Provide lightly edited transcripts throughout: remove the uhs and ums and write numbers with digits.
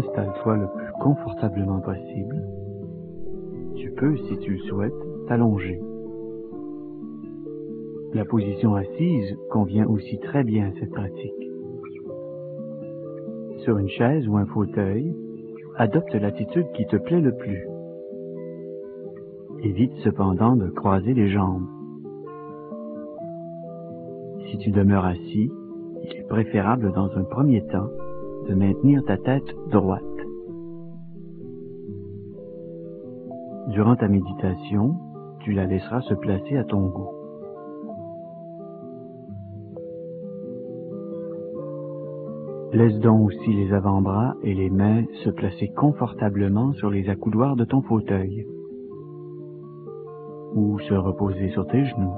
Installe-toi le plus confortablement possible. Tu peux, si tu le souhaites, t'allonger. La position assise convient aussi très bien à cette pratique. Sur une chaise ou un fauteuil, adopte l'attitude qui te plaît le plus. Évite cependant de croiser les jambes. Si tu demeures assis, il est préférable dans un premier temps de maintenir ta tête droite. Durant ta méditation, tu la laisseras se placer à ton goût. Laisse donc aussi les avant-bras et les mains se placer confortablement sur les accoudoirs de ton fauteuil ou se reposer sur tes genoux.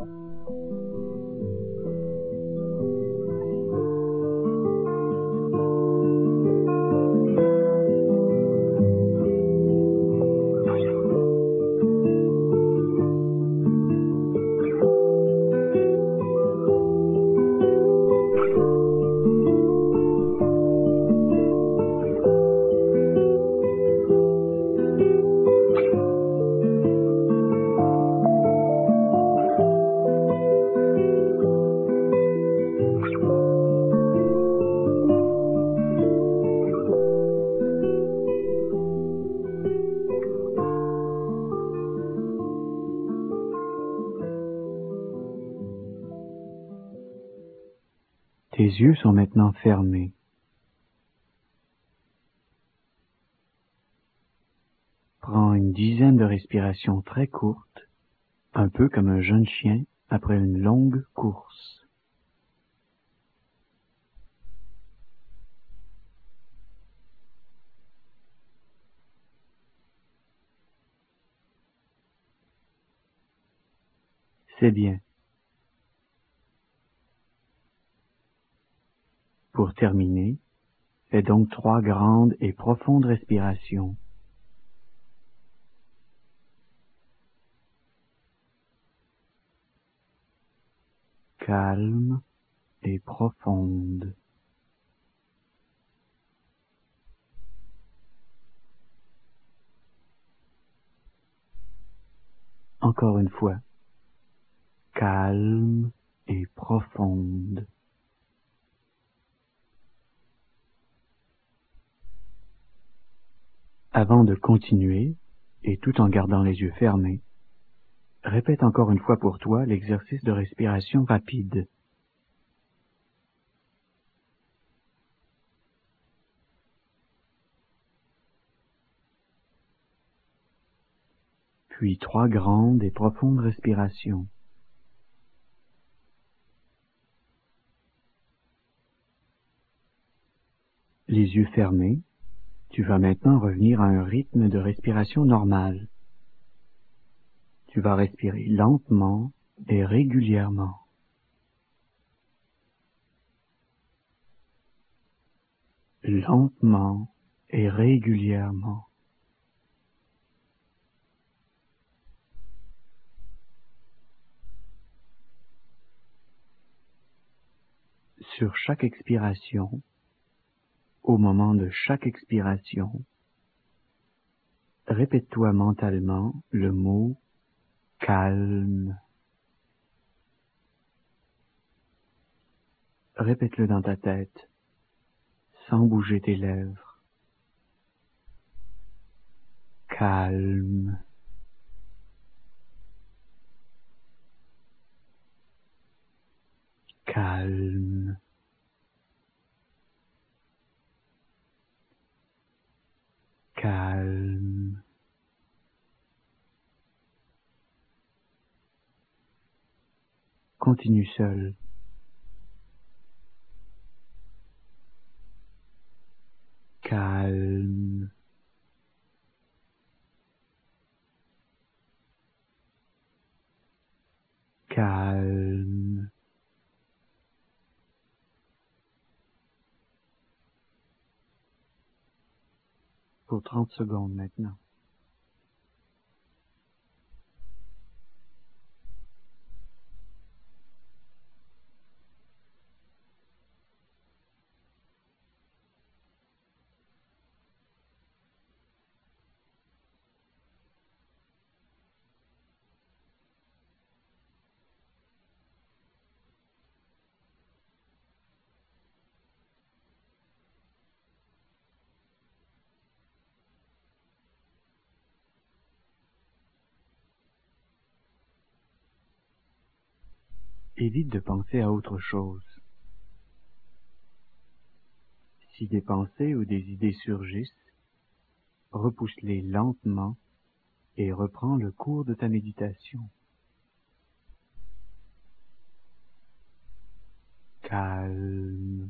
Tes yeux sont maintenant fermés. Prends une dizaine de respirations très courtes, un peu comme un jeune chien après une longue course. C'est bien. Pour terminer, fais donc 3 grandes et profondes respirations. Calme et profonde. Encore une fois. Calme et profonde. Avant de continuer, et tout en gardant les yeux fermés, répète encore une fois pour toi l'exercice de respiration rapide. Puis 3 grandes et profondes respirations. Les yeux fermés, tu vas maintenant revenir à un rythme de respiration normal. Tu vas respirer lentement et régulièrement. Lentement et régulièrement. Sur chaque expiration, au moment de chaque expiration, répète-toi mentalement le mot calme. Répète-le dans ta tête, sans bouger tes lèvres. Calme. Calme. Calme. Continue seul. Calme. Calme. Pour 30 secondes maintenant. Évite de penser à autre chose. Si des pensées ou des idées surgissent, repousse-les lentement et reprends le cours de ta méditation. Calme,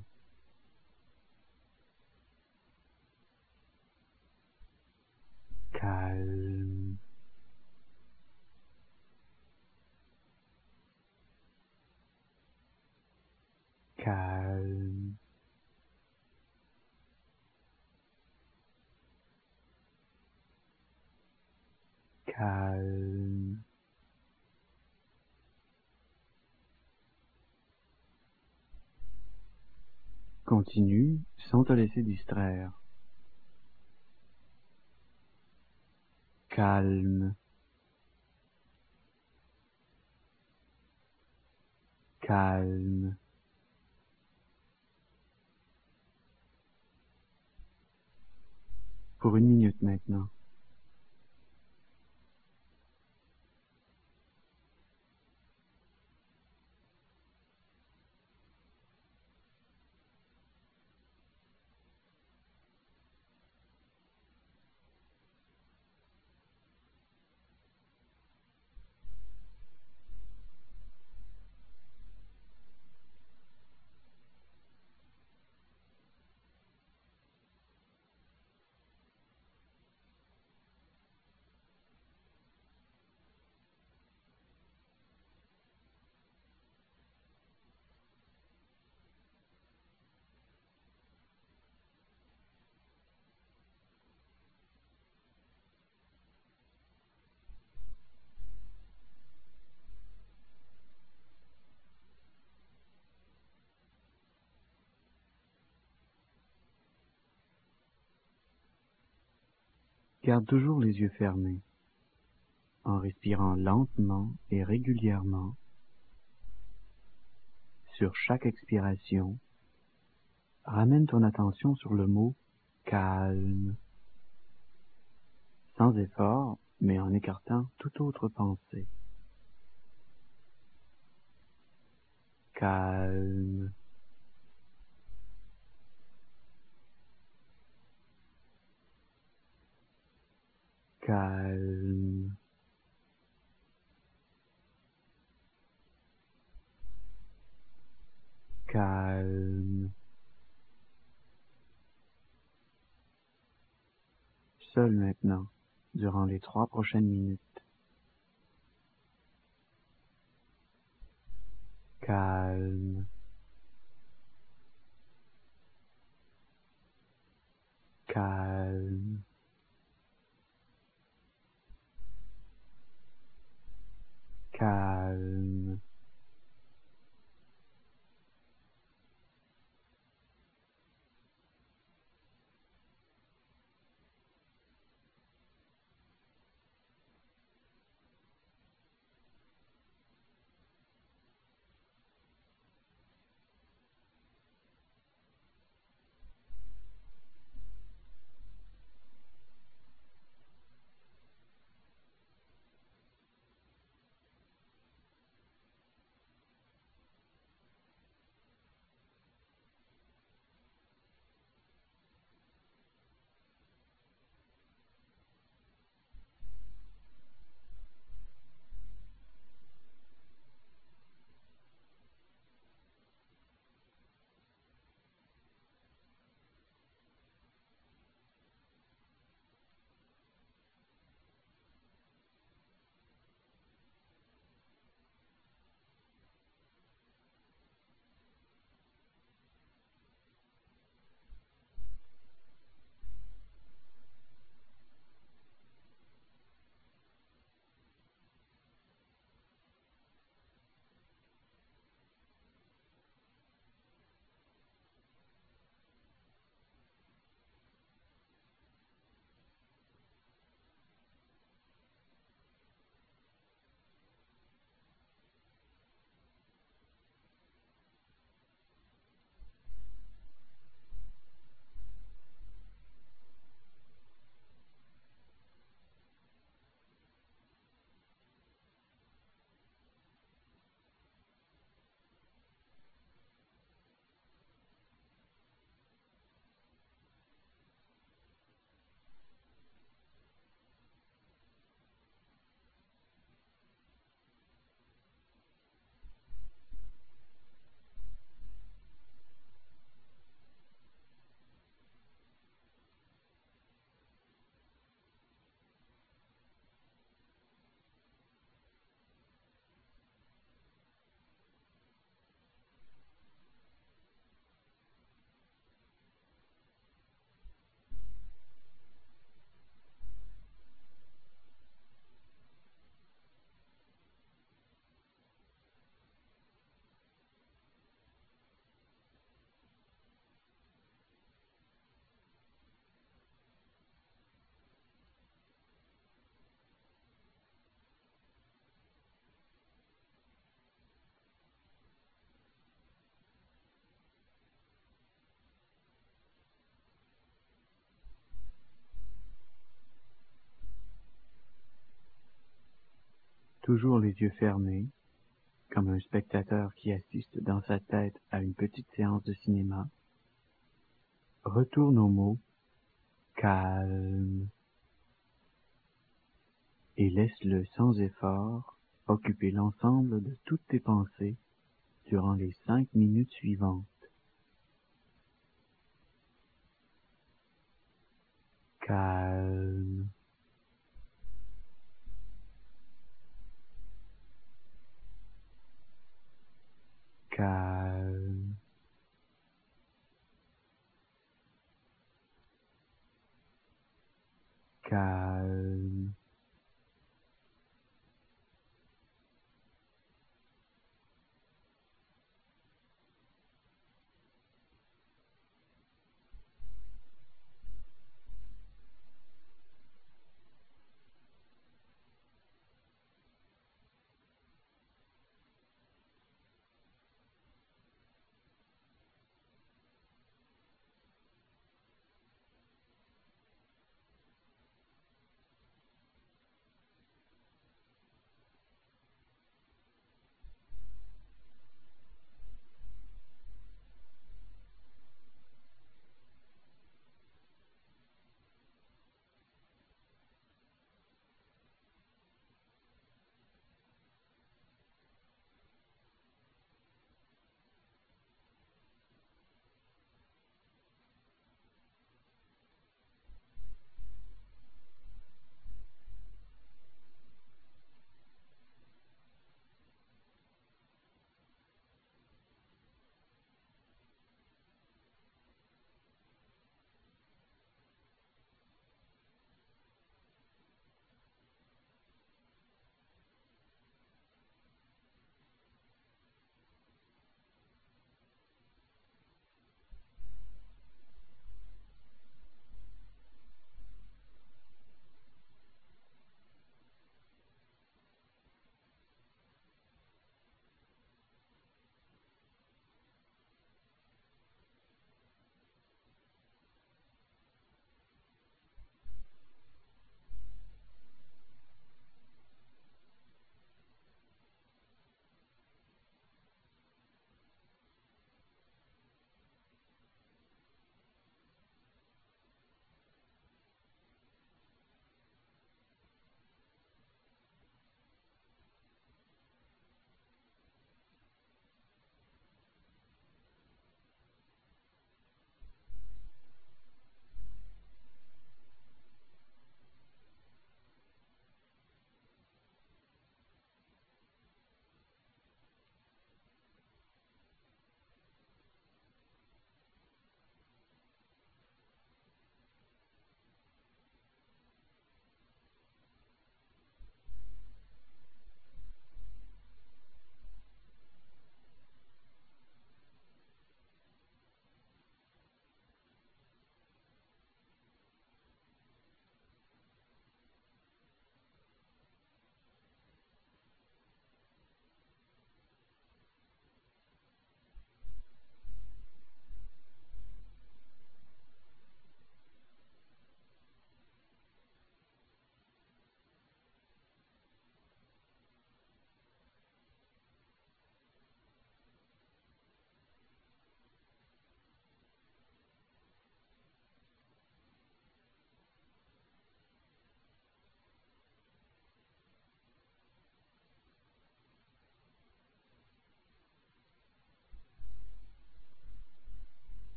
calme, calme, calme. Continue sans te laisser distraire. Calme, calme. Pour 1 minute maintenant. Garde toujours les yeux fermés, en respirant lentement et régulièrement. Sur chaque expiration, ramène ton attention sur le mot calme, sans effort, mais en écartant toute autre pensée. Calme, calme, calme. Seul maintenant, durant les 3 prochaines minutes. Calme, calme, calme. toujours les yeux fermés, comme un spectateur qui assiste dans sa tête à une petite séance de cinéma, retourne au mot calme et laisse-le sans effort occuper l'ensemble de toutes tes pensées durant les 5 minutes suivantes. Calme, calme, calme.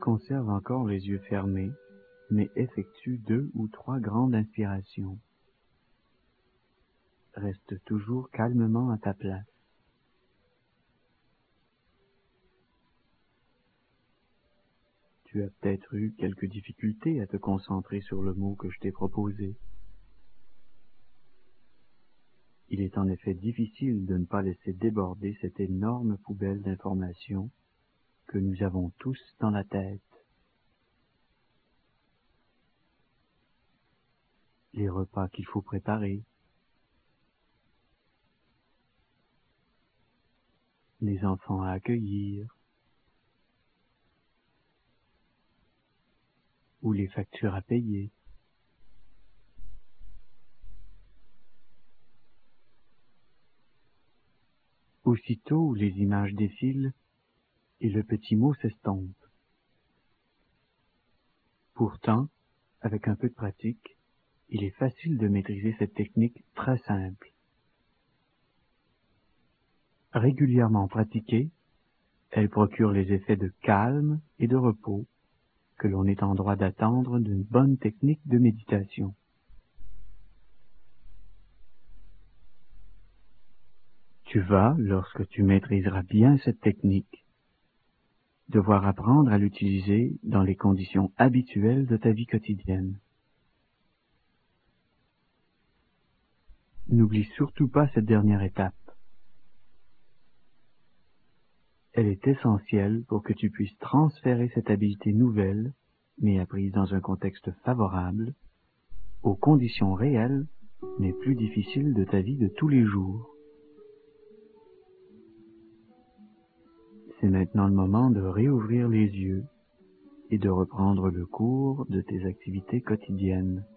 Conserve encore les yeux fermés, mais effectue 2 ou 3 grandes inspirations. Reste toujours calmement à ta place. Tu as peut-être eu quelques difficultés à te concentrer sur le mot que je t'ai proposé. Il est en effet difficile de ne pas laisser déborder cette énorme poubelle d'informations que nous avons tous dans la tête. Les repas qu'il faut préparer, les enfants à accueillir, ou les factures à payer. Aussitôt les images défilent et le petit mot s'estompe. Pourtant, avec un peu de pratique, il est facile de maîtriser cette technique très simple. Régulièrement pratiquée, elle procure les effets de calme et de repos que l'on est en droit d'attendre d'une bonne technique de méditation. Tu vas, lorsque tu maîtriseras bien cette technique, devoir apprendre à l'utiliser dans les conditions habituelles de ta vie quotidienne. N'oublie surtout pas cette dernière étape. Elle est essentielle pour que tu puisses transférer cette habileté nouvelle, mais apprise dans un contexte favorable, aux conditions réelles, mais plus difficiles de ta vie de tous les jours. C'est maintenant le moment de réouvrir les yeux et de reprendre le cours de tes activités quotidiennes.